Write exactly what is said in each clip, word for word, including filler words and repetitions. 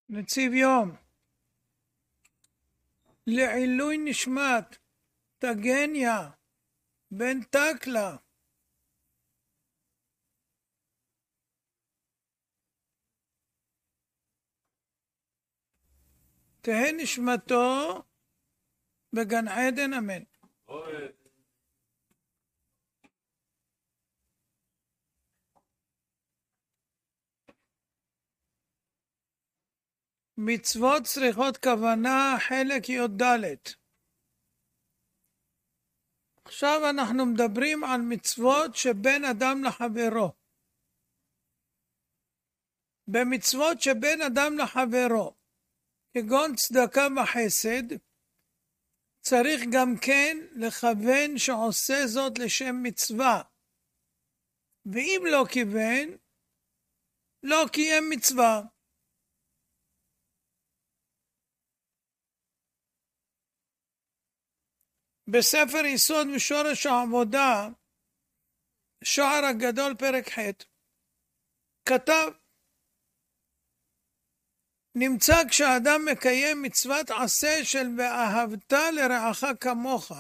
נציב יום לעילוי נשמת תגניה בן תקלה תהא נשמתו בגן עדן, אמן. מצוות צריכות כוונה, חלק י"ד. עכשיו אנחנו מדברים על מצוות שבין אדם לחברו. במצוות שבין אדם לחברו, כגון צדקה וחסד, צריך גם כן לכוון שעושה זאת לשם מצווה. ואם לא כיוון, לא קיים מצווה. בספר יסוד ושורש העבודה, שער הגדול פרק ח', כתב, נמצא כשאדם מקיים מצוות עשה של ואהבת לרעך כמוך,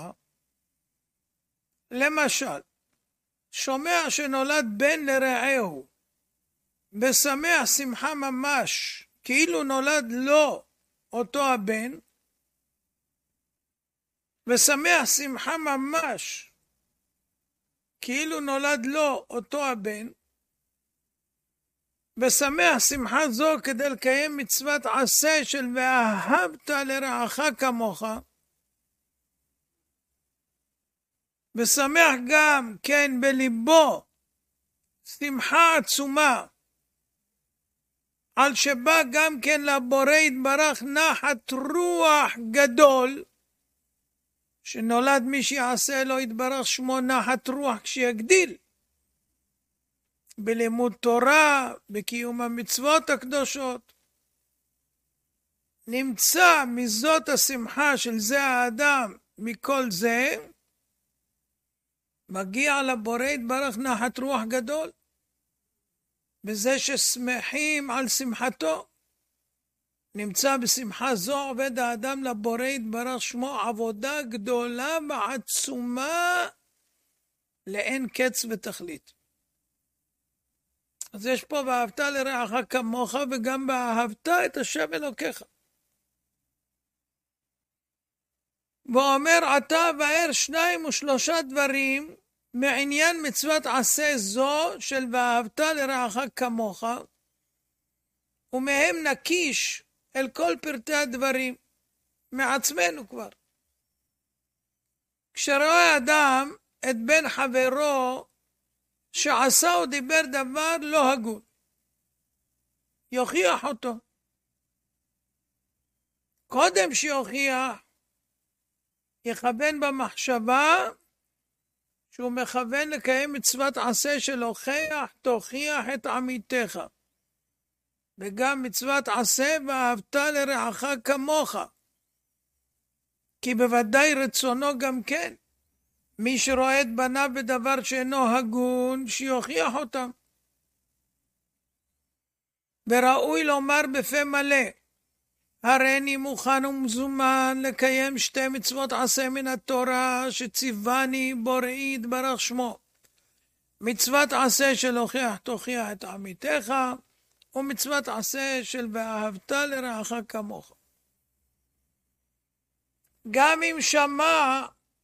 למשל, שומע שנולד בן לרעהו, ושמח שמחה ממש, כאילו נולד לו אותו הבן, ושמח שמחה ממש, כאילו נולד לו אותו הבן, ושמח שמחה זו כדי לקיים מצוות עשה של ואהבת לרעך כמוך, ושמח גם כן בליבו שמחה עצומה, על שבא גם כן לבורא יתברך נחת רוח גדול, שנולד מי שיעשה לו יתברך שמו נחת רוח כשיגדיל, בלימוד תורה, בקיום המצוות הקדושות. נמצא מזאת השמחה של זה האדם, מכל זה, מגיע לבורא יתברך נחת רוח גדול, בזה ששמחים על שמחתו. נמצא בשמחה זו עובד האדם לבורא יתברך שמו עבודה גדולה ועצומה לאין קץ ותכלית. אז יש פה ואהבת לרעך כמוך, וגם באהבת את השם אלוקיך. ואומר עתה ואר שניים ושלושה דברים מעניין מצוות עשה זו של ואהבת לרעך כמוך, ומהם נקיש אל כל פרטי הדברים מעצמנו כבר. כשרואה אדם את בן חברו שעשה או דיבר דבר לא הגון, יוכיח אותו. קודם שיוכיח, יכוון במחשבה שהוא מכוון לקיים מצוות עשה של הוכיח תוכיח את עמיתך, וגם מצוות עשה ואהבת לרעך כמוך, כי בוודאי רצונו גם כן מי שרואה את בניו בדבר שאינו הגון, שיוכיח אותם. וראוי לומר בפה מלא, הרי אני מוכן ומזומן לקיים שתי מצוות עשה מן התורה, שציווני בוראי יתברך שמו. מצוות עשה של הוכיח תוכיח את עמיתך, ומצוות עשה של ואהבת לרעך כמוך. גם אם שמע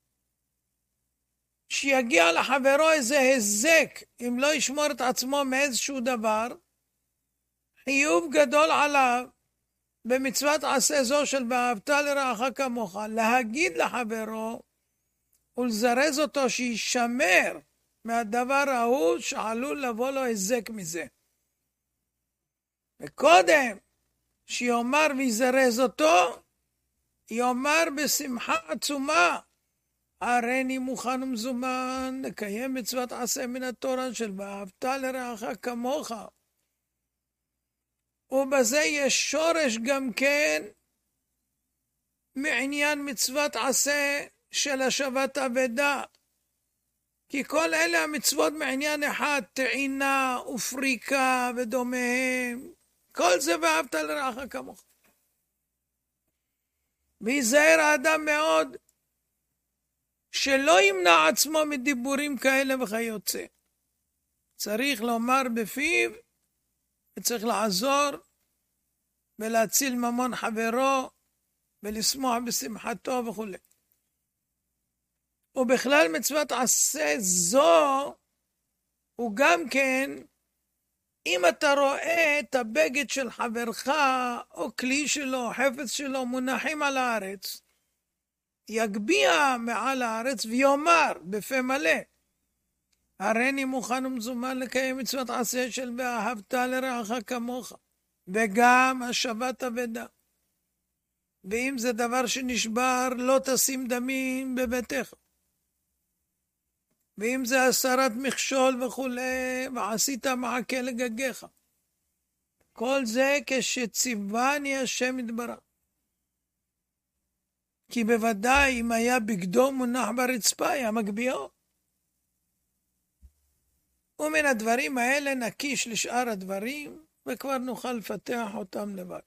שיגיע לחברו איזה הזק, אם לא ישמור את עצמו מאיזשהו דבר, חיוב גדול עליו במצוות עשה זו של ואהבת לרעך כמוך, להגיד לחברו ולזרז אותו שישמר מהדבר ההוא שעלול לבוא לו הזק מזה. וקודם שיאמר ויזרז אותו, יאמר בשמחה עצומה, הרי אני מוכן ומזומן לקיים מצוות עשה מן התורה של ואהבת לרעך כמוך. ובזה יש שורש גם כן מעניין מצוות עשה של השבת אבדה, כי כל אלה המצוות מעניין אחד, טעינה ופריקה ודומיהם, כל זה ואהבת לרעך כמוך. ויזהר האדם מאוד שלא ימנע עצמו מדיבורים כאלה וכיוצא. צריך לומר בפיו, וצריך לעזור ולהציל ממון חברו ולשמוח בשמחתו וכו'. ובכלל מצוות עשה זו הוא גם כן, אם אתה רואה את הבגד של חברך או כלי שלו או חפץ שלו מונחים על הארץ, יגביע מעל הארץ ויאמר בפה מלא, הריני מוכן ומזומן לקיים מצוות עשה של ואהבת לרעך כמוך, וגם השבת אבדה. ואם זה דבר שנשבר, לא תשים דמים בביתך. ואם זה הסרת מכשול וכולי, ועשית מעקה לגגיך. כל זה כשציווני השם יתברך. כי בוודאי אם היה בגדו מונח ברצפה, היה מגביעו. ומן הדברים האלה נקיש לשאר הדברים, וכבר נוכל לפתח אותם לבד.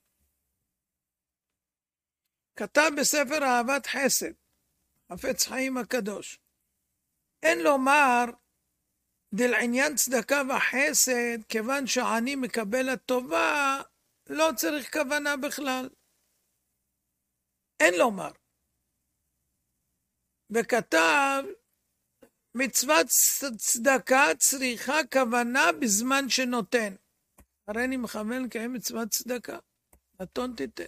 כתב בספר אהבת חסד, חפץ חיים הקדוש, אין לומר דלעניין צדקה וחסד, כיוון שעני מקבל הטובה, לא צריך כוונה בכלל. אין לומר. וכתב, מצוות צדקה צריכה כוונה בזמן שנותן. הרי אני מכוון לקיים מצוות צדקה. נתון תיתן.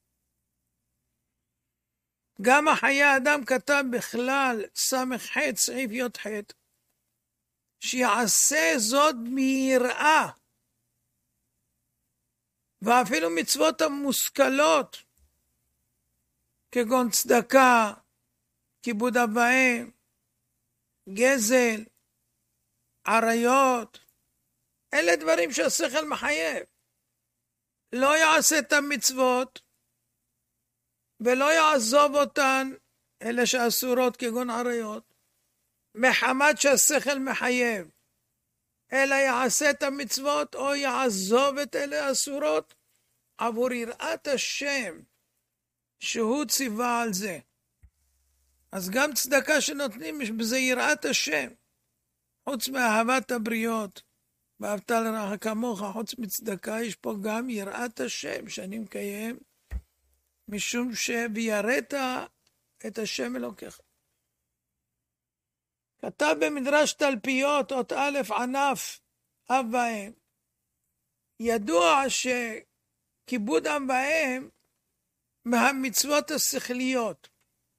גם החיי אדם כתב בכלל סמך ח' סעיף י' ח' שיעשה זאת מיראה. ואפילו מצוות המושכלות כגון צדקה, כיבוד אב ואם, גזל, עריות, אלה דברים שהשכל מחייב. לא יעשה את המצוות ולא יעזוב אותן, אלה שאסורות כגון עריות, מחמת שהשכל מחייב, אלא יעשה את המצוות או יעזוב את אלה אסורות עבור יראת השם שהוא ציווה על זה. אז גם צדקה שנותנים יש בזה יראת השם, חוץ מאהבת הבריות ואהבת לרעך כמוך, חוץ מצדקה יש פה גם יראת השם שאני מקיים, משום שביראת את השם אלוקיך. כתב במדרש תלפיות אות א' ענף אב ואם, ידוע שכיבוד אב ואם מהמצוות השכליות.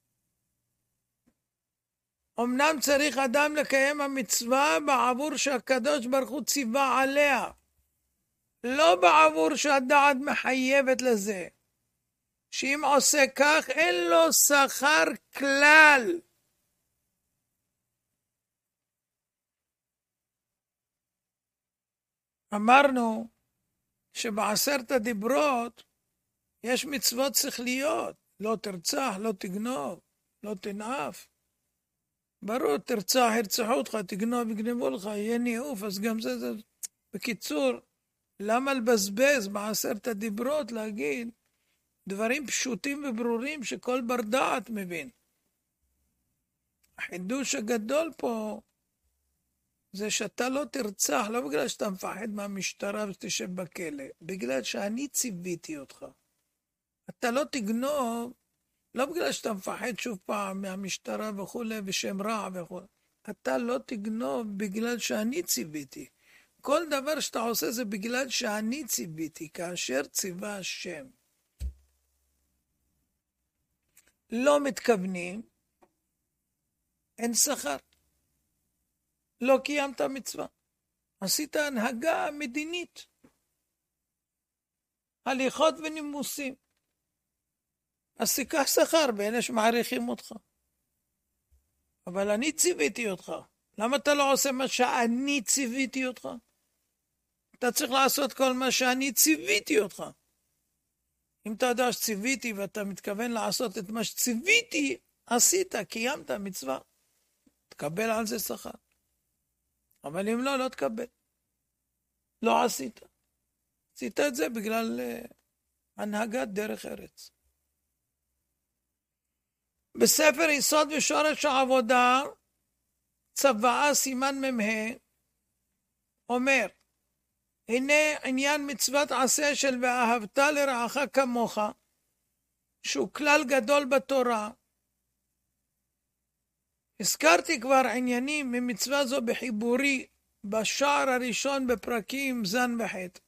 אמנם צריך אדם לקיים המצווה בעבור שהקדוש ברוך הוא ציווה עליה, לא בעבור שהדעת מחייבת לזה, שאם עושה כך אין לו שכר כלל. אמרנו שבעשרת הדיברות יש מצוות שכליות, לא תרצח, לא תגנוב, לא תנאף. ברור, תרצח, ירצחו אותך, תגנוב, יגנבו לך, יהיה ניאוף, אז גם זה, זה. בקיצור, למה לבזבז בעשרת הדיברות להגיד דברים פשוטים וברורים שכל בר דעת מבין? החידוש הגדול פה זה שאתה לא תרצח, לא בגלל שאתה מפחד מהמשטרה ותשב בכלא, בגלל שאני ציוויתי אותך. אתה לא תגנוב, לא בגלל שאתה מפחד שוב פעם מהמשטרה וכו' ושם רע וכו'. אתה לא תגנוב בגלל שאני ציוויתי. כל דבר שאתה עושה זה בגלל שאני ציוויתי, כאשר ציווה השם. לא מתכוונים, אין שכר. לא קיימת מצווה. עשית הנהגה מדינית. הליכות ונימוסים. אז תיקח שכר ואלה שמעריכים אותך. אבל אני ציוויתי אותך. למה אתה לא עושה מה שאני ציוויתי אותך? אתה צריך לעשות כל מה שאני ציוויתי אותך. אם אתה יודע שציוויתי ואתה מתכוון לעשות את מה שציוויתי, עשית, קיימת מצווה. תקבל על זה שכר. אבל אם לא, לא תקבל. לא עשית. עשית את זה בגלל הנהגת דרך ארץ. בספר יסוד ושורש העבודה, צוואה סימן ממה, אומר, הנה עניין מצוות עשה של ואהבת לרעך כמוך, שהוא כלל גדול בתורה. הזכרתי כבר עניינים ממצווה זו בחיבורי, בשער הראשון בפרקים זן וחטא.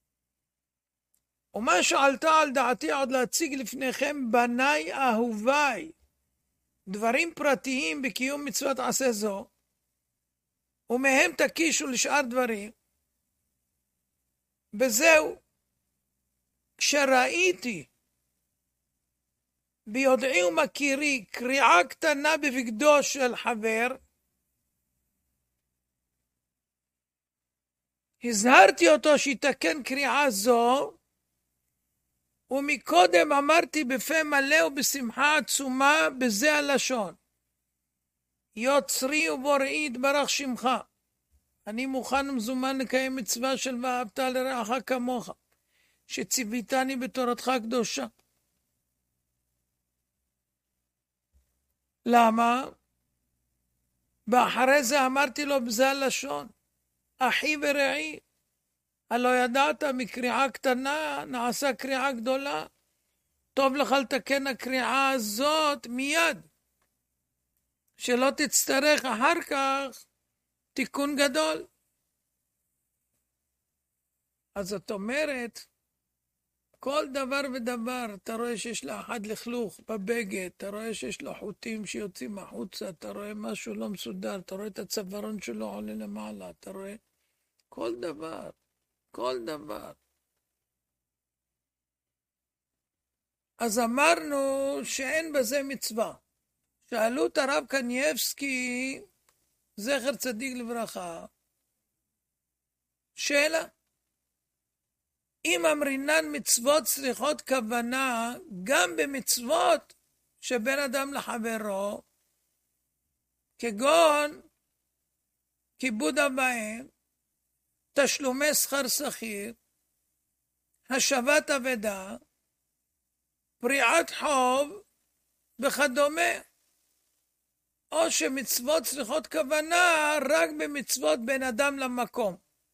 ומה שעלתה על דעתי עוד להציג לפניכם, בניי אהוביי, דברים פרטיים בקיום מצוות עשה זו, ומהם תקישו לשאר דברים. וזהו, כשראיתי ביודעי ומכירי קריאה קטנה בבגדו של חבר, הזהרתי אותו שיתקן קריאה זו, ומקודם אמרתי בפה מלא ובשמחה עצומה בזה הלשון, יוצרי ובוראי יתברך שמך, אני מוכן ומזומן לקיים מצווה של ואהבת לרעך כמוך, שציוויתני בתורתך הקדושה. למה? ואחרי זה אמרתי לו בזה הלשון, אחי ורעי, הלא ידעת מקריאה קטנה נעשה קריאה גדולה, טוב לך לתקן הקריאה הזאת מיד, שלא תצטרך אחר כך תיקון גדול. אז זאת אומרת, כל דבר ודבר, אתה רואה שיש לאחד לכלוך בבגד, אתה רואה שיש לו חוטים שיוצאים החוצה, אתה רואה משהו לא מסודר, אתה רואה את הצווארון שלו עולה למעלה, אתה רואה כל דבר, כל דבר. אז אמרנו שאין בזה מצווה. שאלו את הרב קנייבסקי, זכר צדיק לברכה, שאלה, אם אמרינן מצוות צריכות כוונה גם במצוות שבין אדם לחברו, כגון כיבוד אבהם, תשלומי שכר שכיר, השבת אבדה, פריעת חוב וכדומה, או שמצוות צריכות כוונה רק במצוות בין אדם למקום.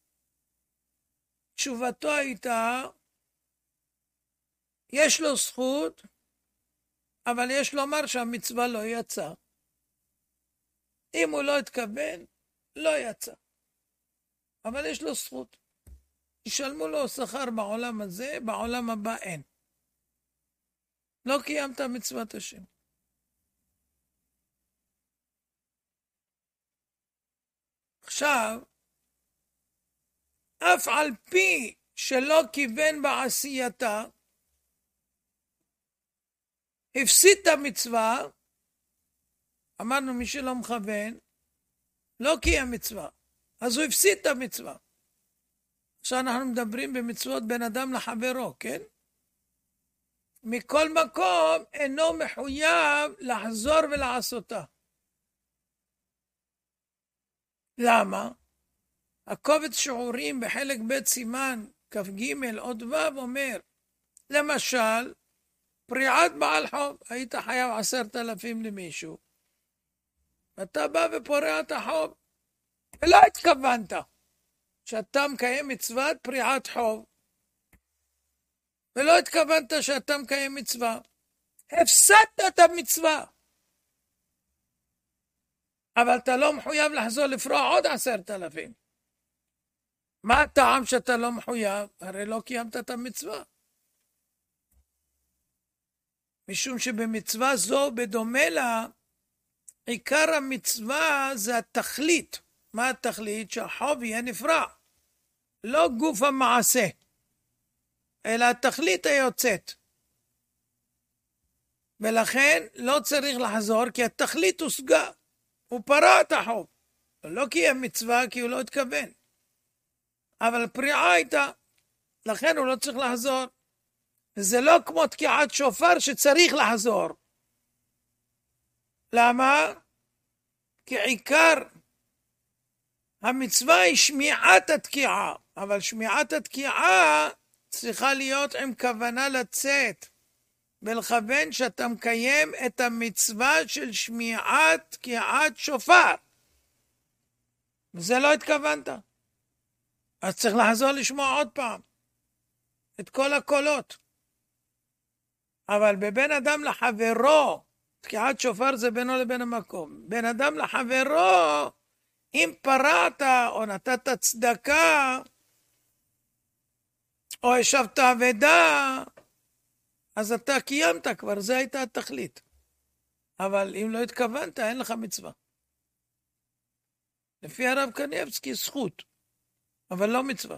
תשובתו הייתה, יש לו זכות, אבל יש לומר שהמצווה לא יצא. אם הוא לא התכוון, לא יצא. אבל יש לו זכות. ישלמו לו שכר בעולם הזה, בעולם הבא אין. לא קיימת מצוות השם. עכשיו, אף על פי שלא כיוון בעשייתה, הפסיד את המצווה, אמרנו מי שלא מכוון, לא קיים מצווה, אז הוא הפסיד את המצווה. עכשיו אנחנו מדברים במצוות בין אדם לחברו, כן? מכל מקום אינו מחויב לחזור ולעשותה. למה? הקובץ שיעורים בחלק ב' סימן כ"ג עוד ו' אומר, למשל, פריעת בעל חוב, היית חייב עשרת אלפים למישהו, אתה בא ופורע את החוב, ולא התכוונת שאתה מקיים מצוות פריעת חוב, ולא התכוונת שאתה מקיים מצווה, הפסדת את המצווה, אבל אתה לא מחויב לחזור לפרוע עוד עשרת אלפים. מה הטעם שאתה לא מחויב? הרי לא קיימת את המצווה. משום שבמצווה זו, בדומה לה, עיקר המצווה זה התכלית. מה התכלית? שהחוב יהיה נפרע. לא גוף המעשה, אלא התכלית היוצאת. ולכן לא צריך לחזור, כי התכלית הושגה. הוא פרע את החוב. הוא לא קיים מצווה כי הוא לא התכוון. אבל פריעה הייתה, לכן הוא לא צריך לחזור. זה לא כמו תקיעת שופר שצריך לחזור. למה? כי עיקר המצווה היא שמיעת התקיעה, אבל שמיעת התקיעה צריכה להיות עם כוונה לצאת, ולכוון שאתה מקיים את המצווה של שמיעת תקיעת שופר. וזה לא התכוונת. אז צריך לחזור לשמוע עוד פעם את כל הקולות. אבל בבין אדם לחברו, תקיעת שופר זה בינו לבין המקום. בין אדם לחברו, אם פרעת או נתת צדקה, או השבת אבדה, אז אתה קיימת כבר, זה הייתה התכלית. אבל אם לא התכוונת, אין לך מצווה. לפי הרב קניבסקי, זכות, אבל לא מצווה.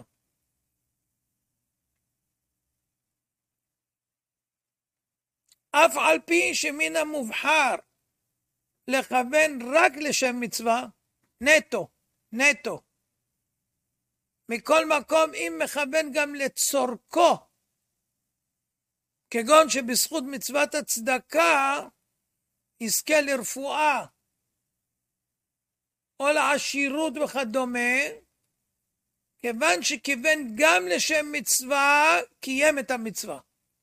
אף על פי שמן המובחר לכוון רק לשם מצווה, נטו, נטו. מכל מקום, אם מכוון גם לצורכו, כגון שבזכות מצוות הצדקה, יזכה לרפואה, או לעשירות וכדומה, כיוון שכיוון גם לשם מצווה, קיים את המצווה.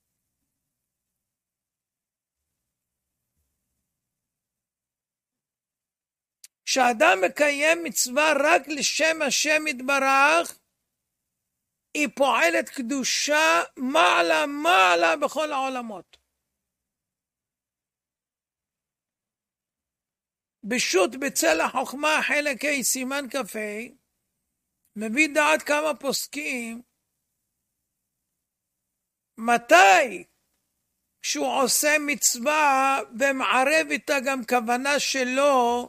כשאדם מקיים מצווה רק לשם השם יתברך, היא פועלת קדושה מעלה מעלה בכל העולמות. בשו"ת בצל החוכמה חלק ה' סימן כ"ה, מביא דעת כמה פוסקים, מתי כשהוא עושה מצווה ומערב איתה גם כוונה שלו,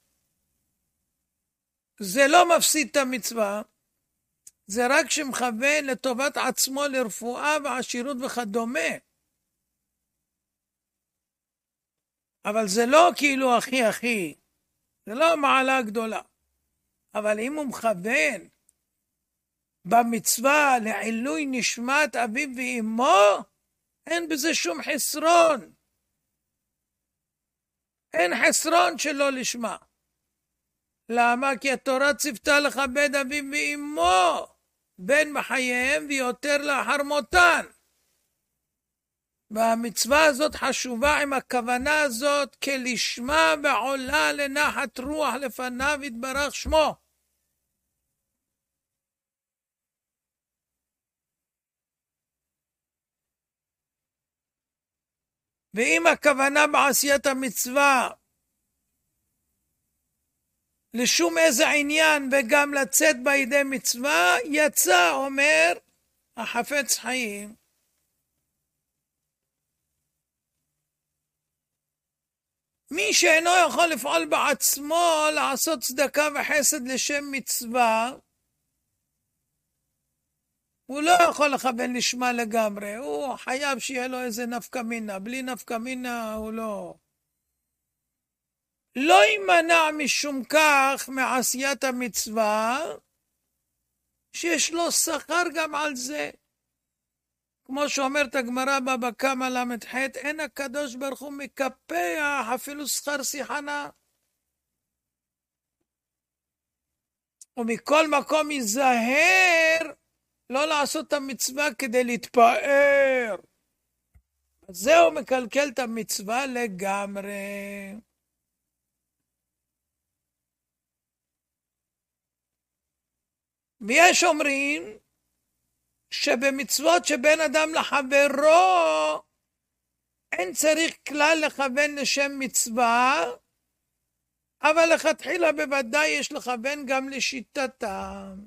זה לא מפסיד את המצווה, זה רק שמכוון לטובת עצמו לרפואה ועשירות וכדומה. אבל זה לא כאילו הכי הכי, זה לא מעלה גדולה. אבל אם הוא מכוון במצווה לעילוי נשמת אביו ואמו, אין בזה שום חסרון. אין חסרון שלא לשמה. למה? כי התורה ציוותה לכבד אביו ואמו, בין בחייהם ויותר לאחר מותן. והמצווה הזאת חשובה עם הכוונה הזאת, כלשמה ועולה לנחת רוח לפניו יתברך שמו. ואם הכוונה בעשיית המצווה לשום איזה עניין וגם לצאת בידי מצווה, יצא, אומר החפץ חיים, מי שאינו יכול לפעול בעצמו לעשות צדקה וחסד לשם מצווה, הוא לא יכול לכוון לשמה לגמרי, הוא חייב שיהיה לו איזה נפקא מינה, בלי נפקא מינה הוא לא. לא יימנע משום כך מעשיית המצווה, שיש לו שכר גם על זה. כמו שאומרת הגמרא בבא קמא למ"ח, אין הקדוש ברוך הוא מקפח אפילו שכר שיחנה. ומכל מקום ייזהר לא לעשות את המצווה כדי להתפאר. אז זהו מקלקל את המצווה לגמרי. ויש אומרים שבמצוות שבין אדם לחברו אין צריך כלל לכוון לשם מצווה, אבל לכתחילה בוודאי יש לכוון גם לשיטתם.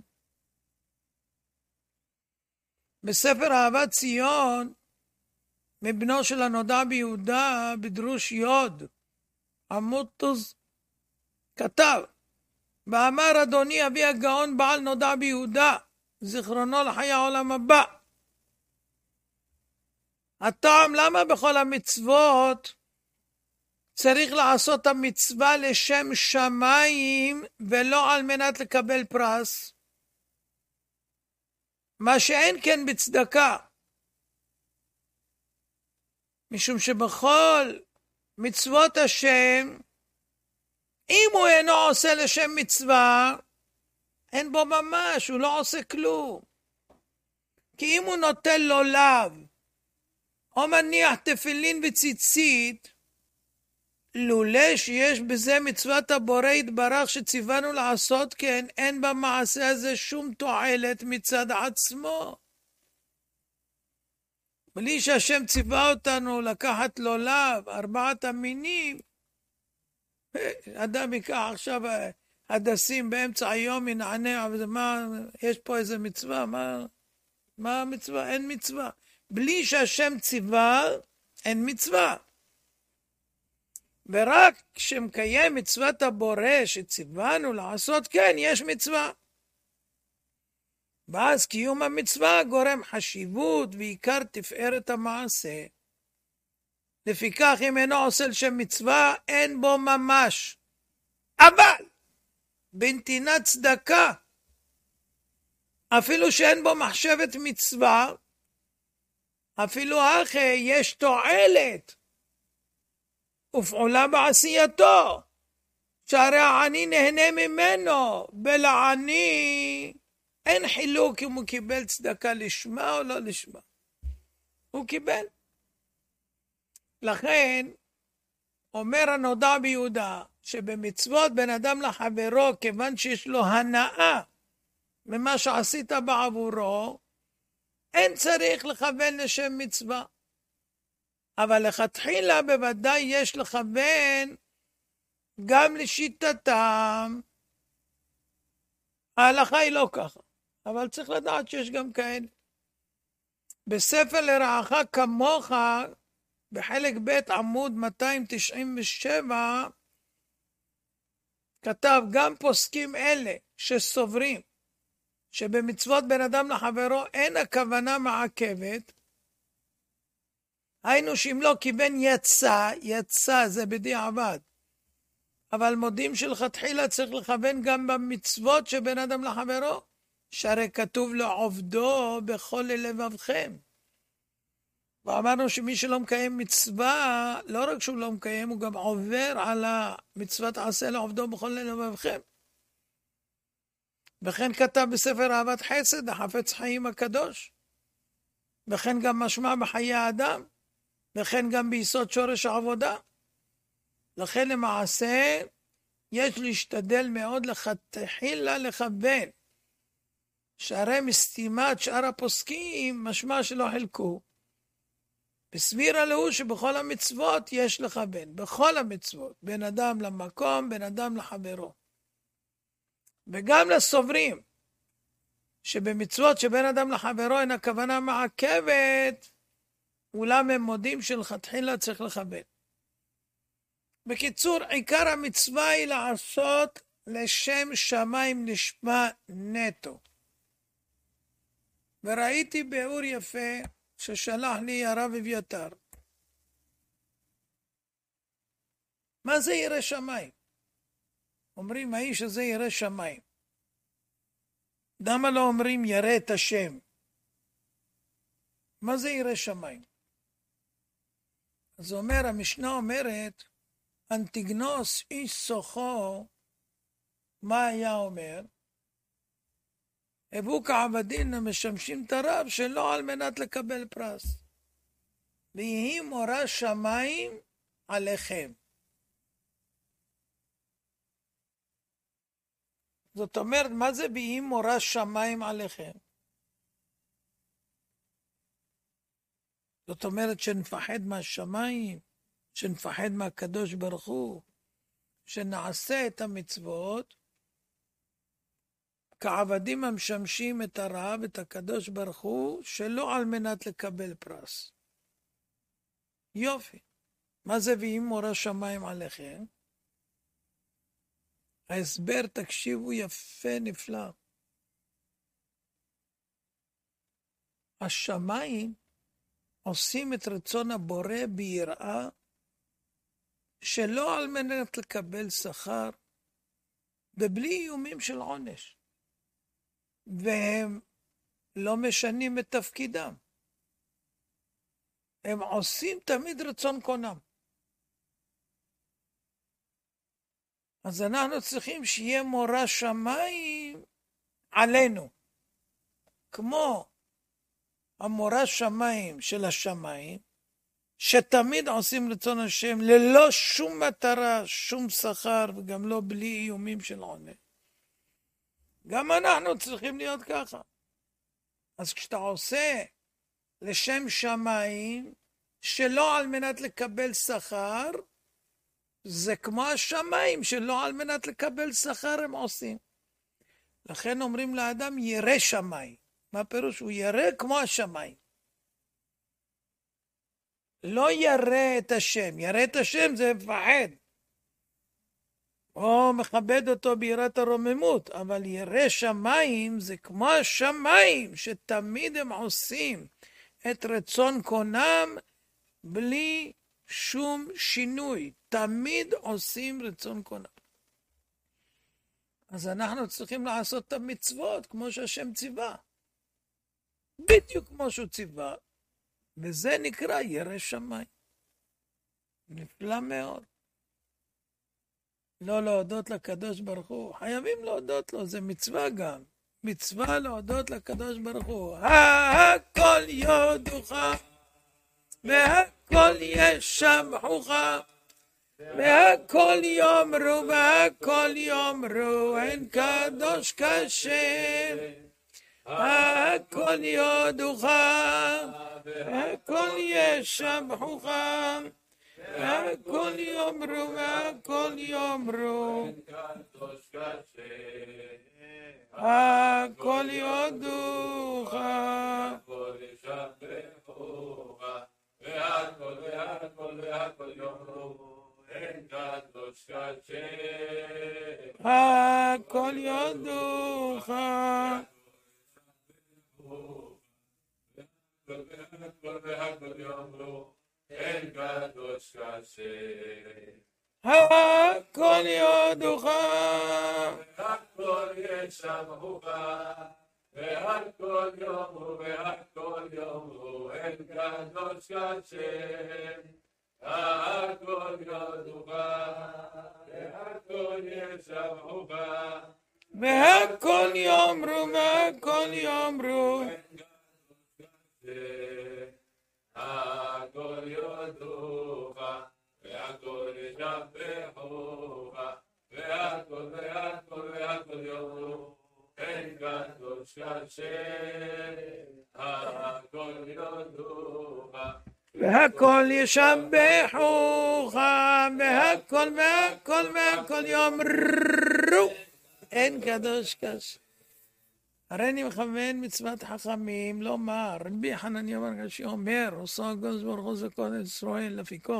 בספר אהבת ציון מבנו של הנודע ביהודה בדרוש יוד עמוד תוז כתב, ואמר אדוני אבי הגאון בעל נודע ביהודה זיכרונו לחיי העולם הבא, הטעם למה בכל המצוות צריך לעשות המצווה לשם שמיים ולא על מנת לקבל פרס, מה שאין כן בצדקה, משום שבכל מצוות השם, אם הוא אינו עושה לשם מצווה, אין בו ממש, הוא לא עושה כלום. כי אם הוא נוטל לו לאו, או מניח תפילין וציצית, לולא שיש בזה מצוות הבורא יתברך שציוונו לעשות כן, אין במעשה הזה שום תועלת מצד עצמו. בלי שהשם ציווה אותנו לקחת לו לאו, ארבעת המינים, אדם ייקח עכשיו הדסים באמצע היום, ינענע, מה, יש פה איזה מצווה, מה, מה המצווה? אין מצווה. בלי שהשם ציווה, אין מצווה. ורק כשמקיים מצוות הבורא שציוונו לעשות כן, יש מצווה. ואז קיום המצווה גורם חשיבות ועיקר תפארת המעשה. לפיכך אם אינו עושה לשם מצווה, אין בו ממש. אבל בנתינת צדקה, אפילו שאין בו מחשבת מצווה, אפילו אחרי יש תועלת ופעולה בעשייתו, שהרי העני נהנה ממנו, ולעני אין חילוק אם הוא קיבל צדקה לשמה או לא לשמה. הוא קיבל. לכן אומר הנודע ביהודה, שבמצוות בין אדם לחברו, כיוון שיש לו הנאה ממה שעשית בעבורו, אין צריך לכוון לשם מצווה. אבל לכתחילה בוודאי יש לכוון גם לשיטתם. ההלכה היא לא ככה, אבל צריך לדעת שיש גם כאלה. בספר לרעך כמוך, בחלק ב' עמוד מאתיים תשעים ושבע, כתב גם פוסקים אלה שסוברים שבמצוות בין אדם לחברו אין הכוונה מעכבת, היינו שאם לא כיוון יצא, יצא זה בדיעבד, אבל מודים שלכתחילה צריך לכוון גם במצוות שבין אדם לחברו, שהרי כתוב לעובדו בכל לבבכם. ואמרנו שמי שלא מקיים מצווה, לא רק שהוא לא מקיים, הוא גם עובר על המצוות עשה לעובדו בכל לבבכם. וכן כתב בספר אהבת חסד, החפץ חיים הקדוש. וכן גם משמע בחיי האדם. וכן גם ביסוד שורש העבודה. לכן למעשה, יש להשתדל מאוד לכתחילה לכוון. שהרי מסתימת שאר הפוסקים, משמע שלא חלקו. בסבירה לו שבכל המצוות יש לכוון. בכל המצוות. בין אדם למקום, בין אדם לחברו. וגם לסוברים, שבמצוות שבין אדם לחברו אין הכוונה מעכבת, אולם הם מודים שלכתחילה צריך לכוון. בקיצור, עיקר המצווה היא לעשות לשם שמיים נשמע נטו. וראיתי ביאור יפה ששלח לי הרב אביתר. מה זה ירא שמיים? אומרים האיש הזה ירא שמיים. למה לא אומרים ירא את השם? מה זה ירא שמיים? אז אומר, המשנה אומרת, אנטיגנוס איש סוחו, מה היה אומר? הבו כעבדין המשמשים את הרב שלא על מנת לקבל פרס. ויהי מורא שמיים עליכם. זאת אומרת, מה זה ויהי מורא שמיים עליכם? זאת אומרת שנפחד מהשמיים, שנפחד מהקדוש ברוך הוא, שנעשה את המצוות, כעבדים המשמשים את הרב, את הקדוש ברוך הוא, שלא על מנת לקבל פרס. יופי. מה זה ויהי מורא שמיים עליכם? ההסבר, תקשיבו יפה נפלא. השמיים עושים את רצון הבורא ביראה, שלא על מנת לקבל שכר, ובלי איומים של עונש. והם לא משנים את תפקידם. הם עושים תמיד רצון קונם. אז אנחנו צריכים שיהיה מורא שמיים עלינו. כמו המורה שמיים של השמיים, שתמיד עושים רצון השם ללא שום מטרה, שום שכר, וגם לא בלי איומים של עונש. גם אנחנו צריכים להיות ככה. אז כשאתה עושה לשם שמיים, שלא על מנת לקבל שכר, זה כמו השמיים שלא על מנת לקבל שכר הם עושים. לכן אומרים לאדם ירא שמיים. מה פירוש? הוא ירא כמו השמיים. לא ירא את השם. ירא את השם זה מפחד. או מכבד אותו ביראת הרוממות. אבל ירא שמיים זה כמו השמיים שתמיד הם עושים את רצון קונם בלי שום שינוי. תמיד עושים רצון קונם. אז אנחנו צריכים לעשות את המצוות כמו שהשם ציווה. בדיוק כמו שהוא ציווה. וזה נקרא ירא שמיים. נפלא מאוד. לא להודות לקדוש ברוך הוא. חייבים להודות לו, זה מצווה גם. מצווה להודות לקדוש ברוך הוא. הכל יודוך, והכל ישבחוך, והכל יאמרו, והכל יאמרו, אין קדוש כשם. הכל יודוך, והכל ישבחוך, והכל יאמרו, והכל יאמרו, הכל יודוך, והכל ישבחוך, והכל והכל והכל יאמרו, אין קדוש כשם. הכל יודוך, והכל והכל יאמרו, אין קדוש כשם. הכל יודוך, והכל ישבחוך, והכל יאמרו, והכל יאמרו, אין קדוש כשם. הכל יודוך, והכל ישבחוך, והכל יאמרו, והכל יאמרו, הכל יודוך, והכל ישבחוך, והכל והכל והכל יאמרו, אין קדוש כשם. הכל יודוך, והכל ישבחוך, והכל והכל והכל יאמרו, אין קדוש כשם. הרי אני מכוון מצוות חכמים לומר, רבי חנניה בר גשי אומר, עושה הקדוש ברוך הוא זה קודש ישראל לפיקו.